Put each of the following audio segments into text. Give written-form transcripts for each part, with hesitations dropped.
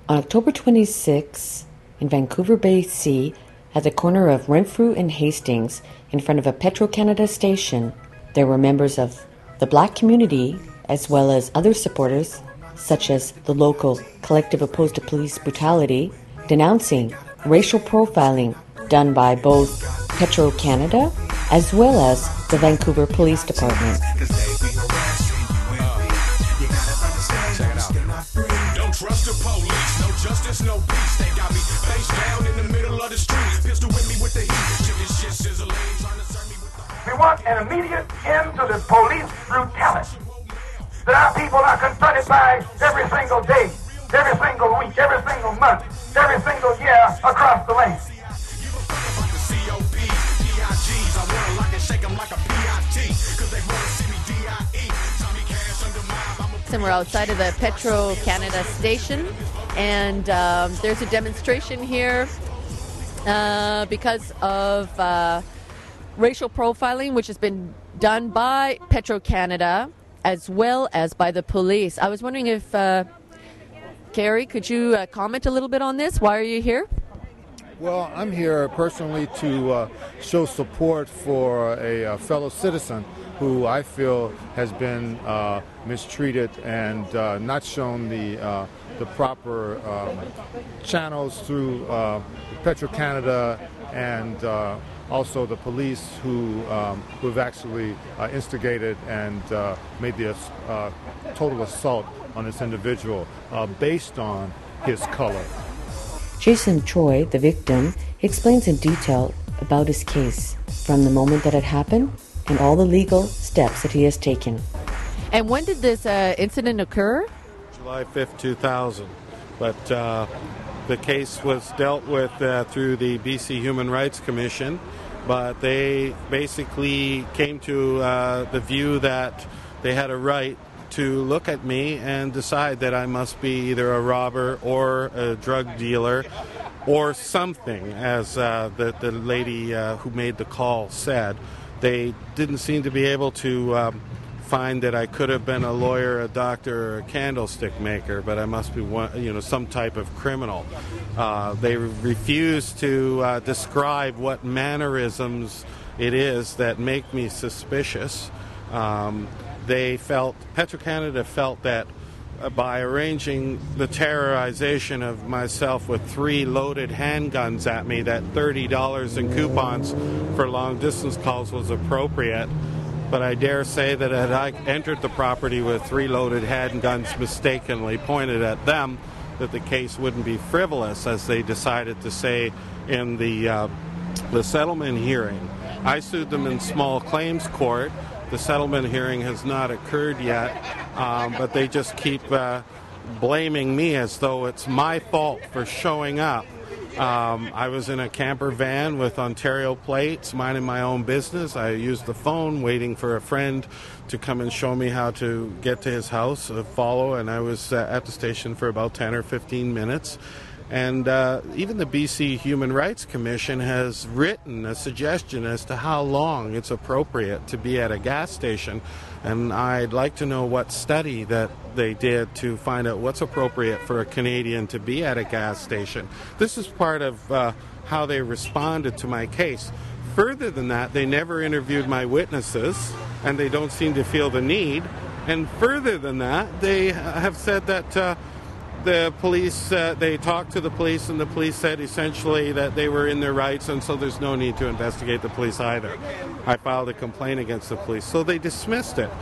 On October 26, in Vancouver, BC, at the corner of Renfrew and Hastings, in front of a Petro-Canada station, there were members of the Black community as well as other supporters, such as the local Collective Opposed to Police Brutality, denouncing racial profiling done by both Petro-Canada as well as the Vancouver Police Department. Don't trust the police, no justice, no peace. They got me face down in the middle of the street. Pistol with me with the heat. Shit sizzling, trying to serve me with the... We want an immediate end to the police brutality that our people are confronted by every single day, every single week, every single month, every single year across the land. And we're outside of the Petro-Canada station, and there's a demonstration here because of racial profiling, which has been done by Petro-Canada as well as by the police. I was wondering if, Carrie, could you comment a little bit on this? Why are you here? Well, I'm here personally to show support for a fellow citizen who I feel has been mistreated and not shown the proper channels through Petro-Canada and also the police who've actually instigated and made the total assault on this individual based on his color. Jason Choi, the victim, explains in detail about his case from the moment that it happened and all the legal steps that he has taken. And when did this incident occur? July 5th, 2000. But the case was dealt with through the BC Human Rights Commission, but they basically came to the view that they had a right to look at me and decide that I must be either a robber or a drug dealer or something, as the lady who made the call said. They didn't seem to be able to find that I could have been a lawyer, a doctor, or a candlestick maker, but I must be one, some type of criminal. They refused to describe what mannerisms it is that make me suspicious. Petro-Canada felt that by arranging the terrorization of myself with 3 loaded handguns at me, that $30 in coupons for long-distance calls was appropriate. But I dare say that had I entered the property with 3 loaded handguns mistakenly pointed at them, that the case wouldn't be frivolous, as they decided to say in the settlement hearing. I sued them in small claims court. The settlement hearing has not occurred yet, but they just keep blaming me as though it's my fault for showing up. I was in a camper van with Ontario plates, minding my own business. I used the phone, waiting for a friend to come and show me how to get to his house, follow, and I was at the station for about 10 or 15 minutes. And even the BC Human Rights Commission has written a suggestion as to how long it's appropriate to be at a gas station. And I'd like to know what study that they did to find out what's appropriate for a Canadian to be at a gas station. This is part of how they responded to my case. Further than that, they never interviewed my witnesses, and they don't seem to feel the need. And further than that, they have said that the police, they talked to the police, and the police said essentially that they were in their rights, and so there's no need to investigate the police either. I filed a complaint against the police, so they dismissed it.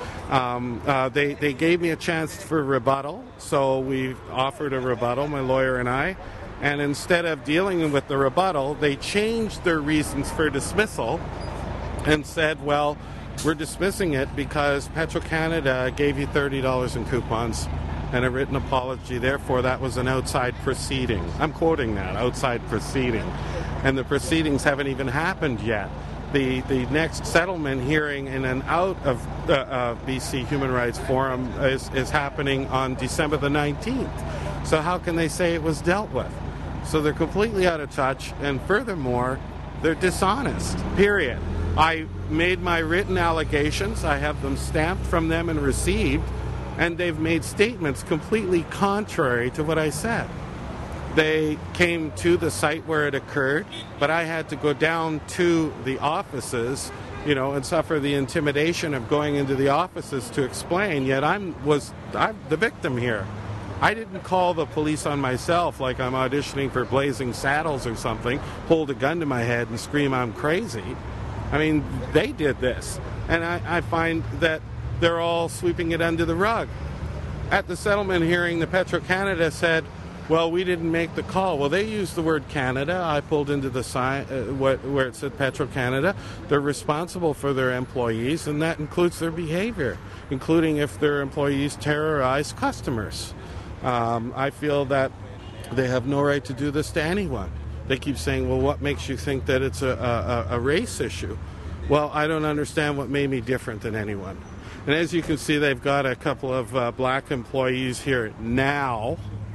They gave me a chance for rebuttal, so we offered a rebuttal, my lawyer and I, and instead of dealing with the rebuttal, they changed their reasons for dismissal and said, well, we're dismissing it because Petro-Canada gave you $30 in coupons and a written apology. Therefore, that was an outside proceeding. I'm quoting that, outside proceeding. And the proceedings haven't even happened yet. The next settlement hearing in and out of BC Human Rights Forum is happening on December the 19th. So how can they say it was dealt with? So they're completely out of touch, and furthermore, they're dishonest, period. I made my written allegations. I have them stamped from them and received, and they've made statements completely contrary to what I said. They came to the site where it occurred, but I had to go down to the offices, and suffer the intimidation of going into the offices to explain, yet I'm the victim here. I didn't call the police on myself like I'm auditioning for Blazing Saddles or something, hold a gun to my head and scream I'm crazy. I mean, they did this. And I find that they're all sweeping it under the rug. At the settlement hearing, the Petro-Canada said, well, we didn't make the call. Well, they used the word Canada. I pulled into the sign where it said Petro-Canada. They're responsible for their employees, and that includes their behavior, including if their employees terrorize customers. I feel that they have no right to do this to anyone. They keep saying, well, what makes you think that it's a race issue? Well, I don't understand what made me different than anyone. And as you can see, they've got a couple of black employees here now,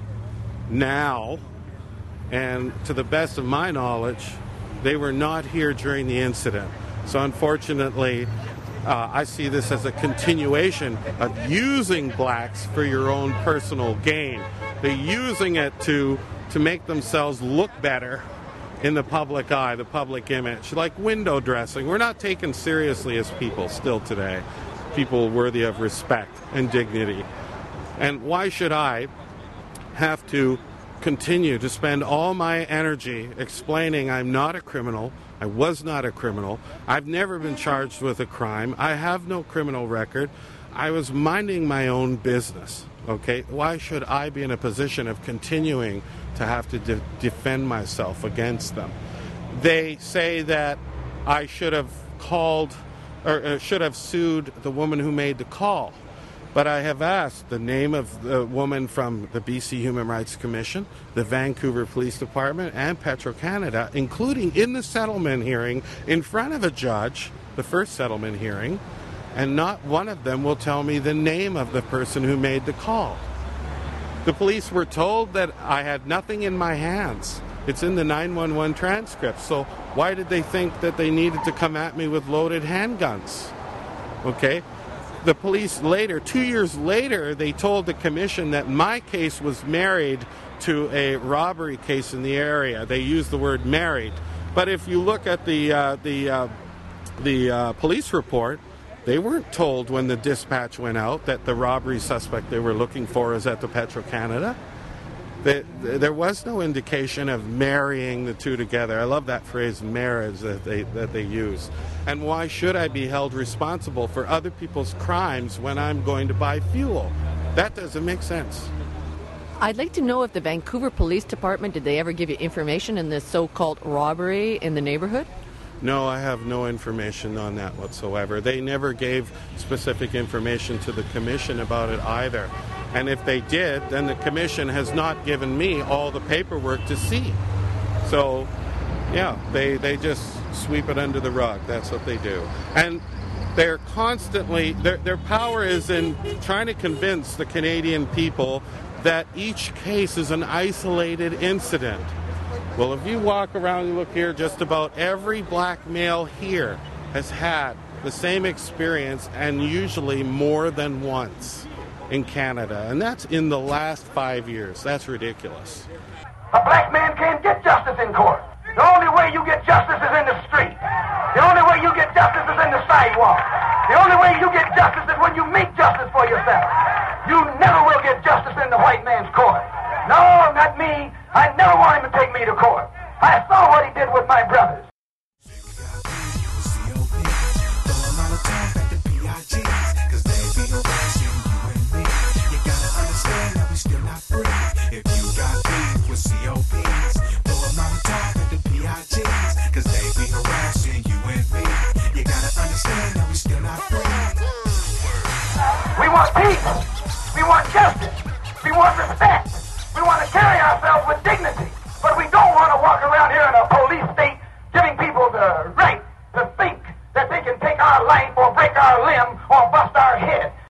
and to the best of my knowledge, they were not here during the incident. So unfortunately, I see this as a continuation of using blacks for your own personal gain. They're using it to make themselves look better in the public eye, the public image, like window dressing. We're not taken seriously as people still today, people worthy of respect and dignity. And why should I have to continue to spend all my energy explaining I'm not a criminal, I was not a criminal, I've never been charged with a crime, I have no criminal record, I was minding my own business, okay? Why should I be in a position of continuing to have to defend myself against them? They say that I should have called, or should have sued the woman who made the call. But I have asked the name of the woman from the BC Human Rights Commission, the Vancouver Police Department, and Petro-Canada, including in the settlement hearing in front of a judge, the first settlement hearing, and not one of them will tell me the name of the person who made the call. The police were told that I had nothing in my hands. It's in the 911 transcript. So why did they think that they needed to come at me with loaded handguns? Okay? The police later, 2 years later, they told the commission that my case was married to a robbery case in the area. They used the word married. But if you look at the police report, they weren't told when the dispatch went out that the robbery suspect they were looking for is at the Petro-Canada. There was no indication of marrying the two together. I love that phrase, marriage, that they use. And why should I be held responsible for other people's crimes when I'm going to buy fuel? That doesn't make sense. I'd like to know if the Vancouver Police Department, did they ever give you information in this so-called robbery in the neighborhood? No, I have no information on that whatsoever. They never gave specific information to the commission about it either. And if they did, then the commission has not given me all the paperwork to see. So, yeah, they just sweep it under the rug. That's what they do. And they're constantly, their power is in trying to convince the Canadian people that each case is an isolated incident. Well, if you walk around and look here, just about every black male here has had the same experience, and usually more than once in Canada. And that's in the last 5 years. That's ridiculous. A black man can't get justice in court. The only way you get justice is in the street. The only way you get justice is in the sidewalk. The only way you get justice is when you make justice for yourself. You never will get justice in the white man's court. No, not me. I never want him to take me to court. I saw what he did with my brothers. We want peace. We want justice. We want respect. We want to carry ourselves with dignity. But we don't want to walk around here in a police state giving people the right to think that they can take our life or break our limb or bust our head.